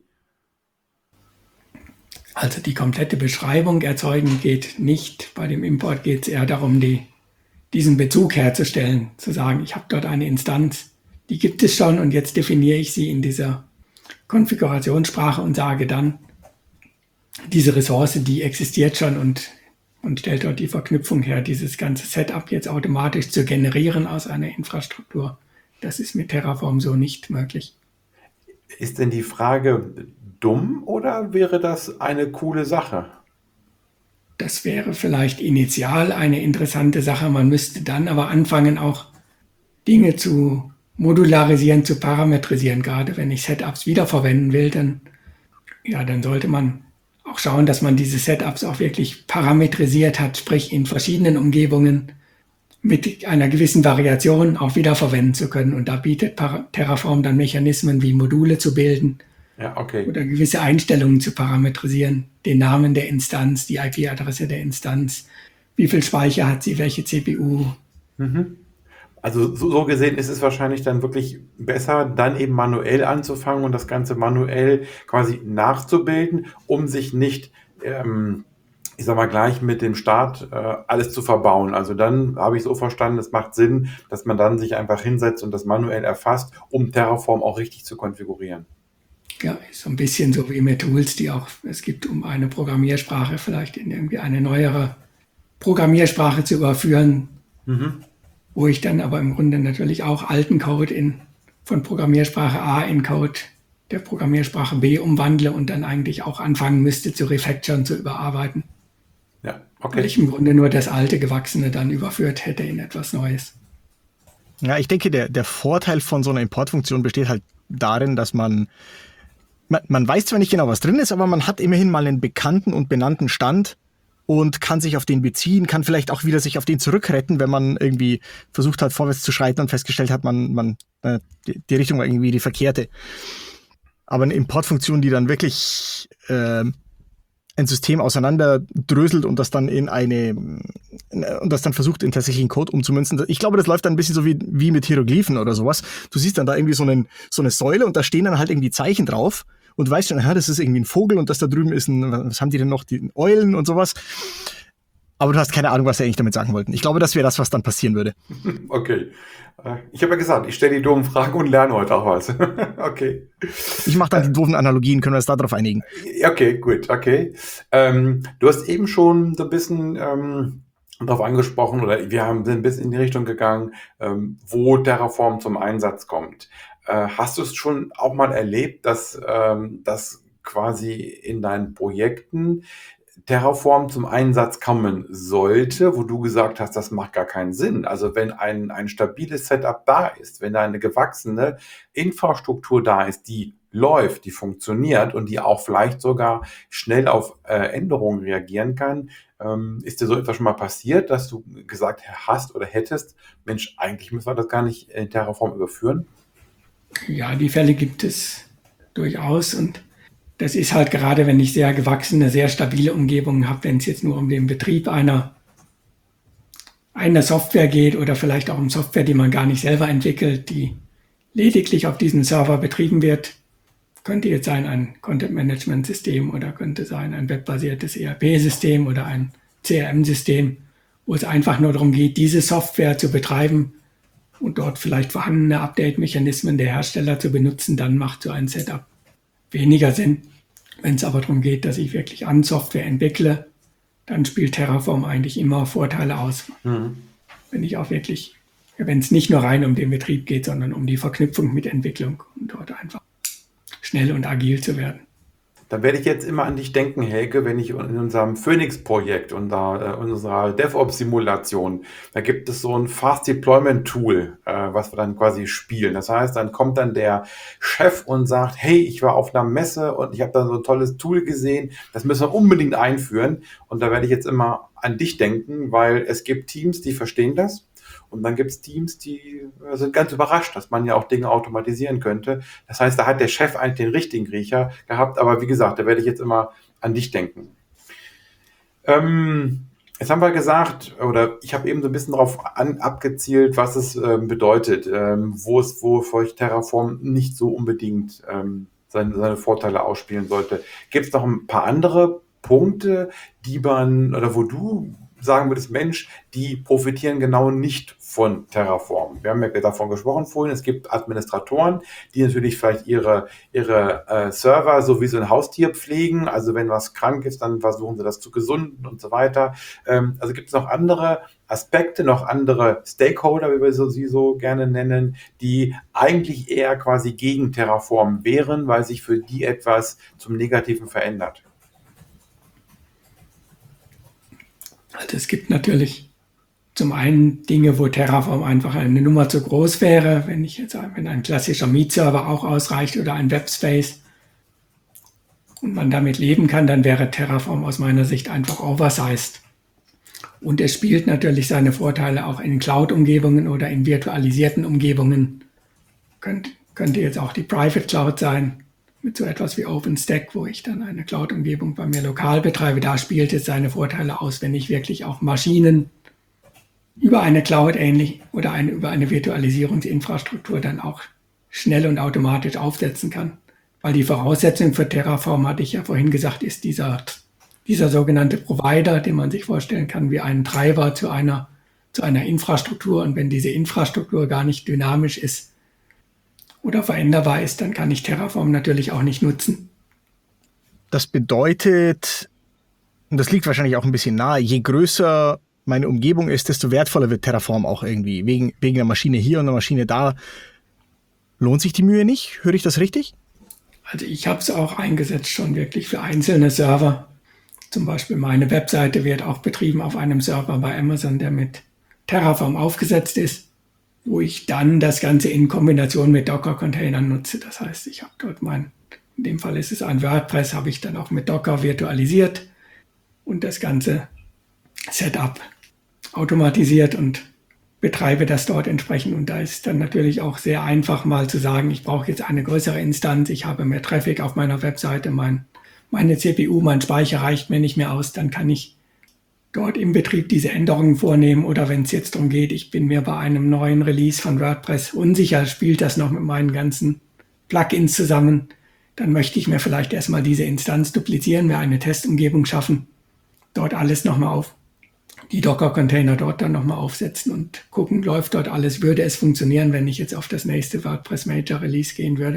Also die komplette Beschreibung erzeugen geht nicht. Bei dem Import geht es eher darum, die, diesen Bezug herzustellen, zu sagen, ich habe dort eine Instanz, die gibt es schon und jetzt definiere ich sie in dieser Konfigurationssprache und sage dann, diese Ressource, die existiert schon und, und stellt dort die Verknüpfung her, dieses ganze Setup jetzt automatisch zu generieren aus einer Infrastruktur. Das ist mit Terraform so nicht möglich. Ist denn die Frage dumm oder wäre das eine coole Sache? Das wäre vielleicht initial eine interessante Sache. Man müsste dann aber anfangen, auch Dinge zu modularisieren, zu parametrisieren. Gerade wenn ich Setups wiederverwenden will, dann, ja, dann sollte man auch schauen, dass man diese Setups auch wirklich parametrisiert hat, sprich in verschiedenen Umgebungen mit einer gewissen Variation auch wiederverwenden zu können. Und da bietet Terraform dann Mechanismen wie Module zu bilden, ja, okay, oder gewisse Einstellungen zu parametrisieren, den Namen der Instanz, die I P-Adresse der Instanz, wie viel Speicher hat sie, welche C P U. Mhm. Also so, so gesehen ist es wahrscheinlich dann wirklich besser, dann eben manuell anzufangen und das Ganze manuell quasi nachzubilden, um sich nicht, ähm, ich sag mal, gleich mit dem Start äh, alles zu verbauen. Also dann habe ich so verstanden, es macht Sinn, dass man dann sich einfach hinsetzt und das manuell erfasst, um Terraform auch richtig zu konfigurieren. Ja, ist so ein bisschen so wie mit Tools, die auch, es gibt, um eine Programmiersprache vielleicht in irgendwie eine neuere Programmiersprache zu überführen, Mhm. wo ich dann aber im Grunde natürlich auch alten Code in, von Programmiersprache A in Code der Programmiersprache B umwandle und dann eigentlich auch anfangen müsste zu refactoren, zu überarbeiten. Ja, okay. Weil ich im Grunde nur das alte Gewachsene dann überführt hätte in etwas Neues. Ja, ich denke, der, der Vorteil von so einer Importfunktion besteht halt darin, dass man, man, man weiß zwar nicht genau, was drin ist, aber man hat immerhin mal einen bekannten und benannten Stand und kann sich auf den beziehen, kann vielleicht auch wieder sich auf den zurückretten, wenn man irgendwie versucht hat, vorwärts zu schreiten und festgestellt hat, man, man äh, die, die Richtung war irgendwie die verkehrte. Aber eine Importfunktion, die dann wirklich äh, ein System auseinanderdröselt und das dann in eine und das dann versucht, in tatsächlichen Code umzumünzen. Ich glaube, das läuft dann ein bisschen so wie, wie mit Hieroglyphen oder sowas. Du siehst dann da irgendwie so, einen, so eine Säule und da stehen dann halt irgendwie Zeichen drauf und du weißt schon, aha, das ist irgendwie ein Vogel und das da drüben ist ein, was haben die denn noch, die Eulen und sowas. Aber du hast keine Ahnung, was sie eigentlich damit sagen wollten. Ich glaube, das wäre das, was dann passieren würde. Okay. Ich habe ja gesagt, ich stelle die doofen Fragen und lerne heute auch was. Okay. Ich mache dann die doofen Analogien, können wir uns darauf einigen? Okay, gut, okay. Ähm, du hast eben schon so ein bisschen ähm, darauf angesprochen, oder wir haben sind ein bisschen in die Richtung gegangen, ähm, wo Terraform zum Einsatz kommt. Äh, hast du es schon auch mal erlebt, dass ähm, das quasi in deinen Projekten Terraform zum Einsatz kommen sollte, wo du gesagt hast, das macht gar keinen Sinn. Also wenn ein, ein stabiles Setup da ist, wenn da eine gewachsene Infrastruktur da ist, die läuft, die funktioniert und die auch vielleicht sogar schnell auf äh, Änderungen reagieren kann, ähm, ist dir so etwas schon mal passiert, dass du gesagt hast oder hättest, Mensch, eigentlich müssen wir das gar nicht in Terraform überführen? Ja, die Fälle gibt es durchaus, und das ist halt gerade, wenn ich sehr gewachsene, sehr stabile Umgebungen habe, wenn es jetzt nur um den Betrieb einer, einer Software geht oder vielleicht auch um Software, die man gar nicht selber entwickelt, die lediglich auf diesem Server betrieben wird. Könnte jetzt sein ein Content-Management-System oder könnte sein ein webbasiertes E R P-System oder ein C R M-System, wo es einfach nur darum geht, diese Software zu betreiben und dort vielleicht vorhandene Update-Mechanismen der Hersteller zu benutzen. Dann macht so ein Setup weniger Sinn. Wenn es aber darum geht, dass ich wirklich an Software entwickle, dann spielt Terraform eigentlich immer Vorteile aus. Mhm. Wenn ich auch wirklich, wenn es nicht nur rein um den Betrieb geht, sondern um die Verknüpfung mit Entwicklung und dort einfach schnell und agil zu werden. Da werde ich jetzt immer an dich denken, Helge, wenn ich in unserem Phoenix-Projekt, unser, äh, unserer DevOps-Simulation, da gibt es so ein Fast-Deployment-Tool, äh, was wir dann quasi spielen. Das heißt, dann kommt dann der Chef und sagt, hey, ich war auf einer Messe und ich habe da so ein tolles Tool gesehen, das müssen wir unbedingt einführen. Und da werde ich jetzt immer an dich denken, weil es gibt Teams, die verstehen das. Und dann gibt es Teams, die sind ganz überrascht, dass man ja auch Dinge automatisieren könnte. Das heißt, da hat der Chef eigentlich den richtigen Riecher gehabt. Aber wie gesagt, da werde ich jetzt immer an dich denken. Ähm, jetzt haben wir gesagt, oder ich habe eben so ein bisschen darauf an, abgezielt, was es ähm, bedeutet, ähm, wo es, wo für euch Terraform nicht so unbedingt ähm, seine, seine Vorteile ausspielen sollte. Gibt es noch ein paar andere Punkte, die man, oder wo du sagen würdest, Mensch, die profitieren genau nicht von Terraform. Wir haben ja davon gesprochen vorhin, es gibt Administratoren, die natürlich vielleicht ihre, ihre äh, Server so wie so ein Haustier pflegen, also wenn was krank ist, dann versuchen sie das zu gesunden und so weiter. Ähm, also gibt es noch andere Aspekte, noch andere Stakeholder, wie wir so, sie so gerne nennen, die eigentlich eher quasi gegen Terraform wären, weil sich für die etwas zum Negativen verändert. Also es gibt natürlich zum einen Dinge, wo Terraform einfach eine Nummer zu groß wäre, wenn ich jetzt, wenn ein klassischer Meet-Server auch ausreicht oder ein Webspace und man damit leben kann, dann wäre Terraform aus meiner Sicht einfach oversized. Und es spielt natürlich seine Vorteile auch in Cloud-Umgebungen oder in virtualisierten Umgebungen. Könnt, könnte jetzt auch die Private Cloud sein, mit so etwas wie OpenStack, wo ich dann eine Cloud-Umgebung bei mir lokal betreibe. Da spielt es seine Vorteile aus, wenn ich wirklich auch Maschinen über eine Cloud ähnlich oder eine, über eine Virtualisierungsinfrastruktur dann auch schnell und automatisch aufsetzen kann. Weil die Voraussetzung für Terraform, hatte ich ja vorhin gesagt, ist dieser, dieser sogenannte Provider, den man sich vorstellen kann wie einen Treiber zu einer, zu einer Infrastruktur. Und wenn diese Infrastruktur gar nicht dynamisch ist oder veränderbar ist, dann kann ich Terraform natürlich auch nicht nutzen. Das bedeutet, und das liegt wahrscheinlich auch ein bisschen nahe, je größer meine Umgebung ist, desto wertvoller wird Terraform auch irgendwie. Wegen, wegen der Maschine hier und der Maschine da. Lohnt sich die Mühe nicht? Höre ich das richtig? Also ich habe es auch eingesetzt schon wirklich für einzelne Server. Zum Beispiel meine Webseite wird auch betrieben auf einem Server bei Amazon, der mit Terraform aufgesetzt ist, wo ich dann das Ganze in Kombination mit Docker-Containern nutze. Das heißt, ich habe dort mein, in dem Fall ist es ein WordPress, habe ich dann auch mit Docker virtualisiert und das ganze Setup automatisiert und betreibe das dort entsprechend. Und da ist dann natürlich auch sehr einfach mal zu sagen, ich brauche jetzt eine größere Instanz, ich habe mehr Traffic auf meiner Webseite, mein, meine C P U, mein Speicher reicht mir nicht mehr aus, dann kann ich dort im Betrieb diese Änderungen vornehmen. Oder wenn es jetzt darum geht, ich bin mir bei einem neuen Release von WordPress unsicher, spielt das noch mit meinen ganzen Plugins zusammen, dann möchte ich mir vielleicht erstmal diese Instanz duplizieren, mir eine Testumgebung schaffen, dort alles nochmal auf, die Docker-Container dort dann nochmal aufsetzen und gucken, läuft dort alles, würde es funktionieren, wenn ich jetzt auf das nächste WordPress Major Release gehen würde.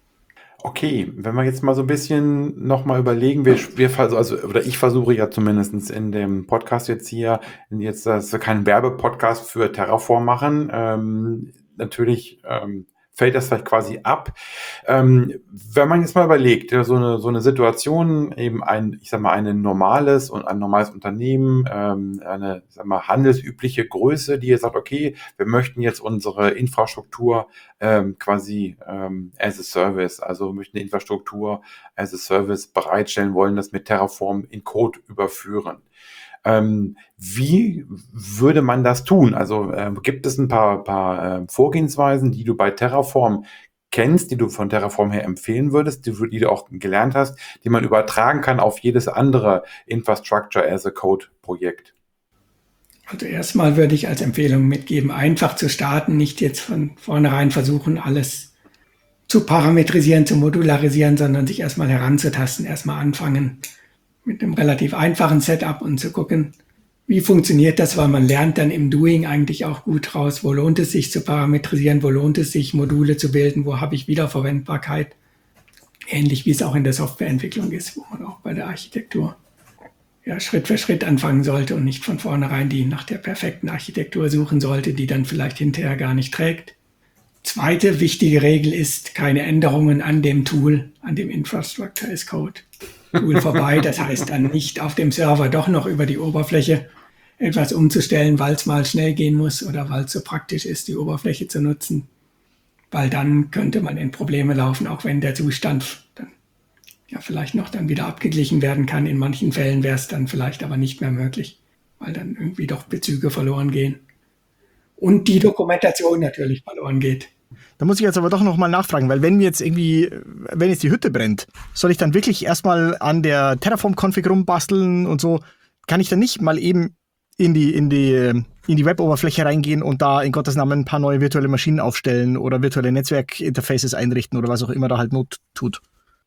Okay, wenn wir jetzt mal so ein bisschen nochmal überlegen, wir, wir vers- also, oder ich versuche ja zumindest in dem Podcast jetzt hier, jetzt, dass wir keinen Werbepodcast für Terraform machen, ähm, natürlich ähm, fällt das vielleicht quasi ab. Ähm, wenn man jetzt mal überlegt, ja, so eine so eine Situation, eben ein, ich sag mal, ein normales und ein normales Unternehmen, ähm, eine, ich sag mal, handelsübliche Größe, die jetzt sagt, okay, wir möchten jetzt unsere Infrastruktur ähm, quasi ähm, as a Service, also möchten die Infrastruktur as a Service bereitstellen, wollen das mit Terraform in Code überführen. Ähm, wie würde man das tun? Also äh, gibt es ein paar, paar äh, Vorgehensweisen, die du bei Terraform kennst, die du von Terraform her empfehlen würdest, die, du- die du auch gelernt hast, die man übertragen kann auf jedes andere Infrastructure as a Code Projekt? Also erstmal würde ich als Empfehlung mitgeben, einfach zu starten, nicht jetzt von vornherein versuchen, alles zu parametrisieren, zu modularisieren, sondern sich erstmal heranzutasten, erstmal anfangen mit einem relativ einfachen Setup und zu gucken, wie funktioniert das, weil man lernt dann im Doing eigentlich auch gut raus, wo lohnt es sich zu parametrisieren, wo lohnt es sich, Module zu bilden, wo habe ich Wiederverwendbarkeit, ähnlich wie es auch in der Softwareentwicklung ist, wo man auch bei der Architektur ja, Schritt für Schritt anfangen sollte und nicht von vornherein die nach der perfekten Architektur suchen sollte, die dann vielleicht hinterher gar nicht trägt. Zweite wichtige Regel ist, keine Änderungen an dem Tool, an dem Infrastructure as Code Tool vorbei. Das heißt dann nicht auf dem Server doch noch über die Oberfläche etwas umzustellen, weil es mal schnell gehen muss oder weil es so praktisch ist, die Oberfläche zu nutzen. Weil dann könnte man in Probleme laufen, auch wenn der Zustand dann ja vielleicht noch dann wieder abgeglichen werden kann. In manchen Fällen wäre es dann vielleicht aber nicht mehr möglich, weil dann irgendwie doch Bezüge verloren gehen. Und die Dokumentation natürlich verloren geht. Da muss ich jetzt aber doch nochmal nachfragen, weil wenn mir jetzt irgendwie, wenn jetzt die Hütte brennt, soll ich dann wirklich erstmal an der Terraform-Config rumbasteln und so? Kann ich dann nicht mal eben in die, in die, in die Web-Oberfläche reingehen und da in Gottes Namen ein paar neue virtuelle Maschinen aufstellen oder virtuelle Netzwerkinterfaces einrichten oder was auch immer da halt Not tut?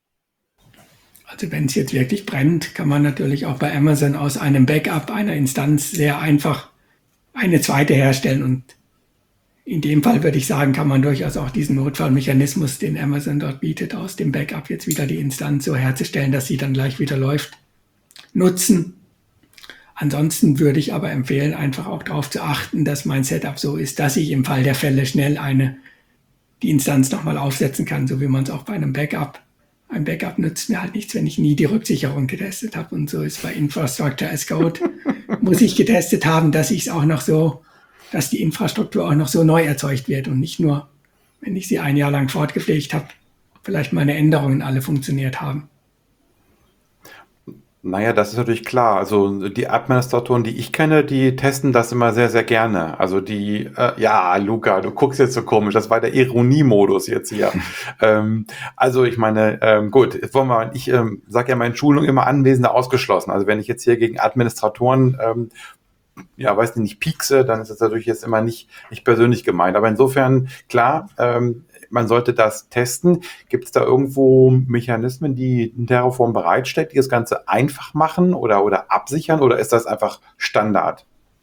Also wenn es jetzt wirklich brennt, kann man natürlich auch bei Amazon aus einem Backup einer Instanz sehr einfach eine zweite herstellen. Und in dem Fall würde ich sagen, kann man durchaus auch diesen Notfallmechanismus, den Amazon dort bietet, aus dem Backup jetzt wieder die Instanz so herzustellen, dass sie dann gleich wieder läuft, nutzen. Ansonsten würde ich aber empfehlen, einfach auch darauf zu achten, dass mein Setup so ist, dass ich im Fall der Fälle schnell eine, die Instanz nochmal aufsetzen kann, so wie man es auch bei einem Backup. Ein Backup nützt mir halt nichts, wenn ich nie die Rücksicherung getestet habe. Und so ist bei Infrastructure as Code, muss ich getestet haben, dass ich es auch noch so, dass die Infrastruktur auch noch so neu erzeugt wird und nicht nur, wenn ich sie ein Jahr lang fortgepflegt habe, vielleicht meine Änderungen alle funktioniert haben. Naja, das ist natürlich klar. Also die Administratoren, die ich kenne, die testen das immer sehr, sehr gerne. Also die, äh, ja, Luca, du guckst jetzt so komisch, das war der Ironiemodus jetzt hier. ähm, also ich meine, ähm, gut, jetzt wollen wir, ich ähm, sage ja mal in Schulung immer Anwesende ausgeschlossen. Also wenn ich jetzt hier gegen Administratoren, ähm, ja, weiß nicht, piekse, dann ist das natürlich jetzt immer nicht, nicht persönlich gemeint. Aber insofern, klar, ähm, man sollte das testen. Gibt es da irgendwo Mechanismen, die ein Terraform bereitstellt, die das Ganze einfach machen oder, oder absichern, oder ist das einfach Standard?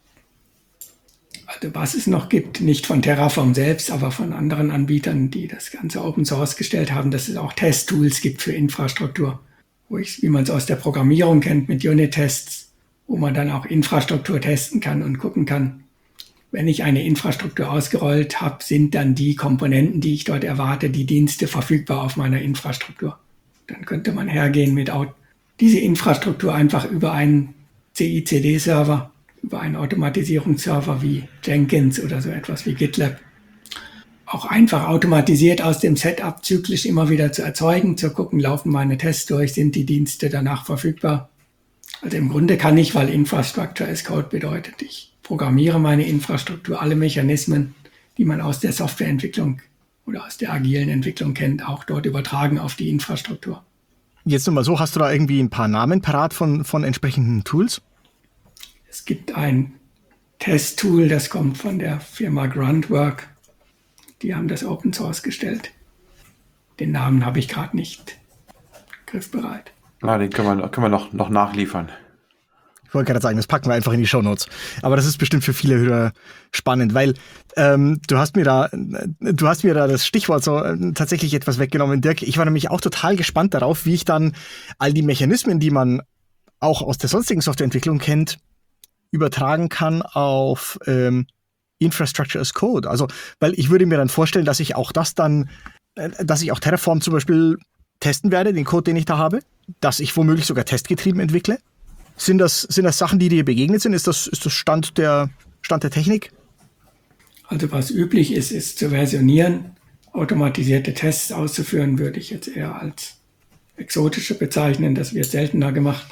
Also was es noch gibt, nicht von Terraform selbst, aber von anderen Anbietern, die das Ganze Open Source gestellt haben, dass es auch Testtools gibt für Infrastruktur, wo ich, wie man es aus der Programmierung kennt, mit Unit-Tests, wo man dann auch Infrastruktur testen kann und gucken kann, wenn ich eine Infrastruktur ausgerollt habe, sind dann die Komponenten, die ich dort erwarte, die Dienste verfügbar auf meiner Infrastruktur. Dann könnte man hergehen mit diese Infrastruktur einfach über einen C I C D-Server, über einen Automatisierungsserver wie Jenkins oder so etwas wie GitLab, auch einfach automatisiert aus dem Setup zyklisch immer wieder zu erzeugen, zu gucken, laufen meine Tests durch, sind die Dienste danach verfügbar. Also im Grunde kann ich, weil Infrastructure as Code bedeutet, ich programmiere meine Infrastruktur, alle Mechanismen, die man aus der Softwareentwicklung oder aus der agilen Entwicklung kennt, auch dort übertragen auf die Infrastruktur. Jetzt nochmal so, hast du da irgendwie ein paar Namen parat von, von entsprechenden Tools? Es gibt ein Testtool, das kommt von der Firma Gruntwork. Die haben das Open Source gestellt. Den Namen habe ich gerade nicht griffbereit. Na, den können wir, können wir noch, noch nachliefern. Ich wollte gerade sagen, das packen wir einfach in die Shownotes. Aber das ist bestimmt für viele Hörer spannend, weil ähm, du hast mir da, du hast mir da das Stichwort so äh, tatsächlich etwas weggenommen, Dirk. Ich war nämlich auch total gespannt darauf, wie ich dann all die Mechanismen, die man auch aus der sonstigen Softwareentwicklung kennt, übertragen kann auf ähm, Infrastructure as Code. Also, weil ich würde mir dann vorstellen, dass ich auch das dann, äh, dass ich auch Terraform zum Beispiel testen werde, den Code, den ich da habe, dass ich womöglich sogar testgetrieben entwickle. Sind das, sind das Sachen, die dir begegnet sind? Ist das, ist das Stand der, Stand der Technik? Also was üblich ist, ist zu versionieren. Automatisierte Tests auszuführen, würde ich jetzt eher als exotische bezeichnen. Das wird seltener gemacht.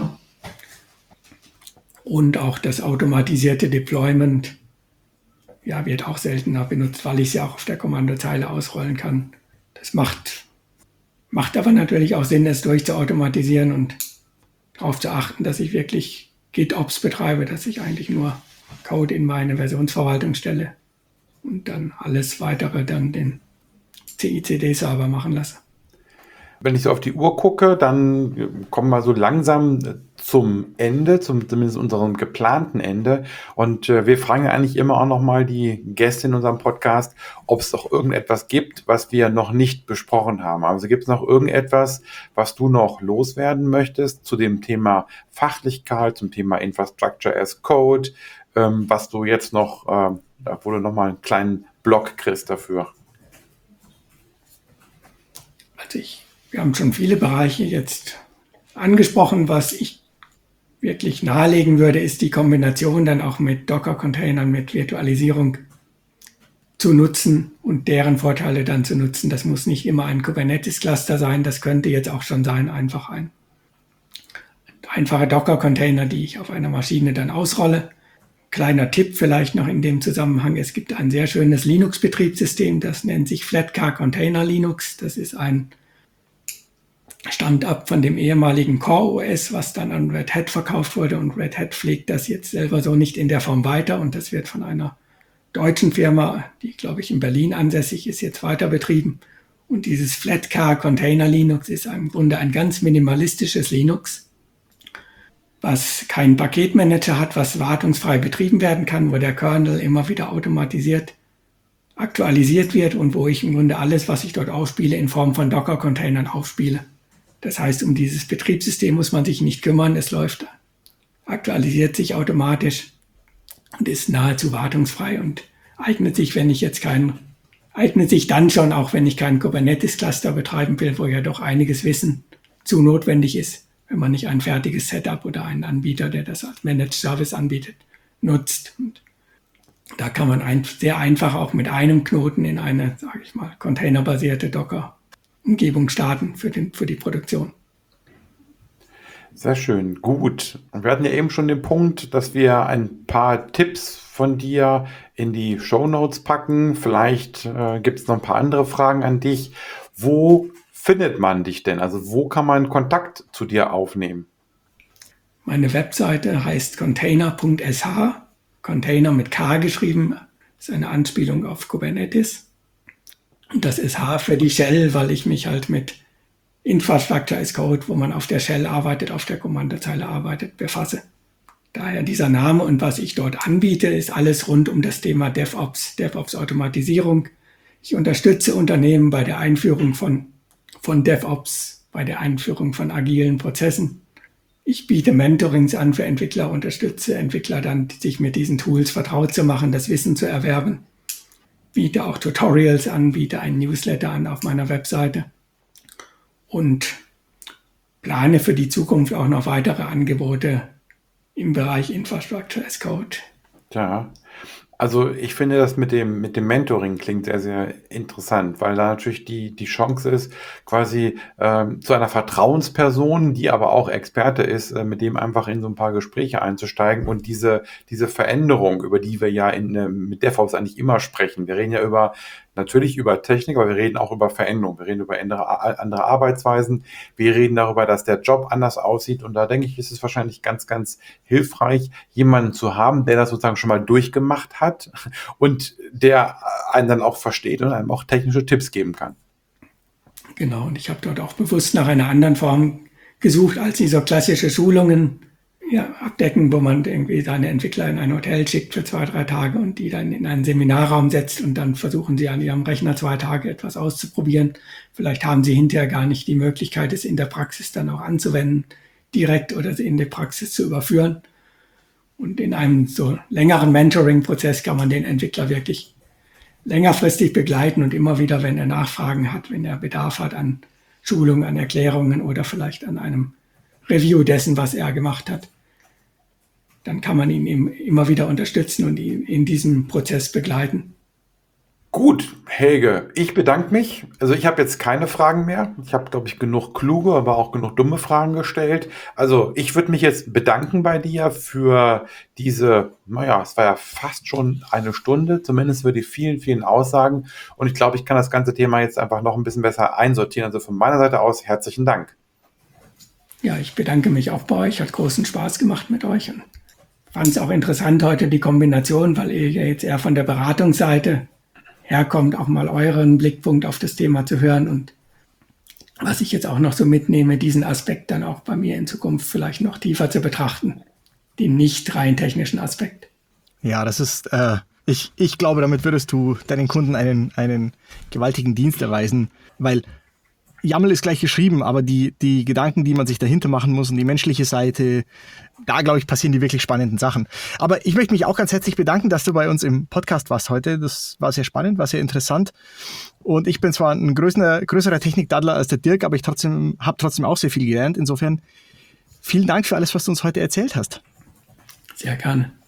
Und auch das automatisierte Deployment ja, wird auch seltener benutzt, weil ich es ja auch auf der Kommandozeile ausrollen kann. Das macht, macht aber natürlich auch Sinn, es durchzuautomatisieren und darauf zu achten, dass ich wirklich GitOps betreibe, dass ich eigentlich nur Code in meine Versionsverwaltung stelle und dann alles Weitere dann den C I C D-Server machen lasse. Wenn ich so auf die Uhr gucke, dann kommen wir so langsam zum Ende, zum, zumindest unserem geplanten Ende. Und äh, wir fragen ja eigentlich immer auch nochmal die Gäste in unserem Podcast, ob es doch irgendetwas gibt, was wir noch nicht besprochen haben. Also gibt es noch irgendetwas, was du noch loswerden möchtest zu dem Thema Fachlichkeit, zum Thema Infrastructure as Code, ähm, was du jetzt noch, äh, wo du nochmal einen kleinen Block kriegst dafür? Also ich Wir haben schon viele Bereiche jetzt angesprochen. Was ich wirklich nahelegen würde, ist die Kombination dann auch mit Docker-Containern, mit Virtualisierung zu nutzen und deren Vorteile dann zu nutzen. Das muss nicht immer ein Kubernetes-Cluster sein. Das könnte jetzt auch schon sein, einfach ein einfacher Docker-Container, die ich auf einer Maschine dann ausrolle. Kleiner Tipp vielleicht noch in dem Zusammenhang. Es gibt ein sehr schönes Linux-Betriebssystem, das nennt sich Flatcar Container Linux. Das ist ein stammt ab von dem ehemaligen Core O S, was dann an Red Hat verkauft wurde, und Red Hat pflegt das jetzt selber so nicht in der Form weiter, und das wird von einer deutschen Firma, die glaube ich in Berlin ansässig ist, jetzt weiter betrieben. Und dieses Flatcar Container Linux ist im Grunde ein ganz minimalistisches Linux, was keinen Paketmanager hat, was wartungsfrei betrieben werden kann, wo der Kernel immer wieder automatisiert aktualisiert wird und wo ich im Grunde alles, was ich dort aufspiele, in Form von Docker-Containern aufspiele. Das heißt, um dieses Betriebssystem muss man sich nicht kümmern. Es läuft, aktualisiert sich automatisch und ist nahezu wartungsfrei und eignet sich, wenn ich jetzt keinen, eignet sich dann schon, auch wenn ich keinen Kubernetes-Cluster betreiben will, wo ja doch einiges Wissen zu notwendig ist, wenn man nicht ein fertiges Setup oder einen Anbieter, der das als Managed Service anbietet, nutzt. Und da kann man ein, sehr einfach auch mit einem Knoten in eine, sage ich mal, containerbasierte Docker-Umgebung starten für, den, für die Produktion. Sehr schön, gut. Und wir hatten ja eben schon den Punkt, dass wir ein paar Tipps von dir in die Shownotes packen. Vielleicht äh, gibt es noch ein paar andere Fragen an dich. Wo findet man dich denn? Also wo kann man Kontakt zu dir aufnehmen? Meine Webseite heißt container punkt s h, Container mit K geschrieben, ist eine Anspielung auf Kubernetes. Und das ist H für die Shell, weil ich mich halt mit Infrastructure as Code, wo man auf der Shell arbeitet, auf der Kommandozeile arbeitet, befasse. Daher dieser Name, und was ich dort anbiete, ist alles rund um das Thema DevOps, DevOps-Automatisierung. Ich unterstütze Unternehmen bei der Einführung von, von DevOps, bei der Einführung von agilen Prozessen. Ich biete Mentorings an für Entwickler, unterstütze Entwickler dann, sich mit diesen Tools vertraut zu machen, das Wissen zu erwerben. Biete auch Tutorials an, biete einen Newsletter an auf meiner Webseite und plane für die Zukunft auch noch weitere Angebote im Bereich Infrastructure as Code. Ja, also ich finde das mit dem, mit dem Mentoring klingt sehr, sehr interessant, weil da natürlich die, die Chance ist, quasi ähm, zu einer Vertrauensperson, die aber auch Experte ist, äh, mit dem einfach in so ein paar Gespräche einzusteigen und diese, diese Veränderung, über die wir ja in, äh, mit DevOps eigentlich immer sprechen. Wir reden ja über natürlich über Technik, aber wir reden auch über Veränderung. Wir reden über andere, andere Arbeitsweisen. Wir reden darüber, dass der Job anders aussieht. Und da denke ich, ist es wahrscheinlich ganz, ganz hilfreich, jemanden zu haben, der das sozusagen schon mal durchgemacht hat und der einen dann auch versteht und einem auch technische Tipps geben kann. Genau, und ich habe dort auch bewusst nach einer anderen Form gesucht als diese klassische Schulungen ja, abdecken, wo man irgendwie seine Entwickler in ein Hotel schickt für zwei, drei Tage und die dann in einen Seminarraum setzt und dann versuchen sie an ihrem Rechner zwei Tage etwas auszuprobieren. Vielleicht haben sie hinterher gar nicht die Möglichkeit, es in der Praxis dann auch anzuwenden, direkt oder in die Praxis zu überführen. Und in einem so längeren Mentoring-Prozess kann man den Entwickler wirklich längerfristig begleiten und immer wieder, wenn er Nachfragen hat, wenn er Bedarf hat an Schulungen, an Erklärungen oder vielleicht an einem Review dessen, was er gemacht hat, dann kann man ihn immer wieder unterstützen und ihn in diesem Prozess begleiten. Gut, Helge, ich bedanke mich. Also ich habe jetzt keine Fragen mehr. Ich habe, glaube ich, genug kluge, aber auch genug dumme Fragen gestellt. Also ich würde mich jetzt bedanken bei dir für diese, naja, es war ja fast schon eine Stunde, zumindest für die vielen, vielen Aussagen. Und ich glaube, ich kann das ganze Thema jetzt einfach noch ein bisschen besser einsortieren. Also von meiner Seite aus herzlichen Dank. Ja, ich bedanke mich auch bei euch. Hat großen Spaß gemacht mit euch. Und fand es auch interessant heute die Kombination, weil ihr ja jetzt eher von der Beratungsseite herkommt, auch mal euren Blickpunkt auf das Thema zu hören und was ich jetzt auch noch so mitnehme, diesen Aspekt dann auch bei mir in Zukunft vielleicht noch tiefer zu betrachten, den nicht rein technischen Aspekt. Ja, das ist, äh, ich, ich glaube, damit würdest du deinen Kunden einen, einen gewaltigen Dienst erweisen, weil YAML ist gleich geschrieben, aber die, die Gedanken, die man sich dahinter machen muss und die menschliche Seite, da, glaube ich, passieren die wirklich spannenden Sachen. Aber ich möchte mich auch ganz herzlich bedanken, dass du bei uns im Podcast warst heute. Das war sehr spannend, war sehr interessant. Und ich bin zwar ein größerer, größerer Technikdaddler als der Dirk, aber ich trotzdem habe trotzdem auch sehr viel gelernt. Insofern vielen Dank für alles, was du uns heute erzählt hast. Sehr gerne.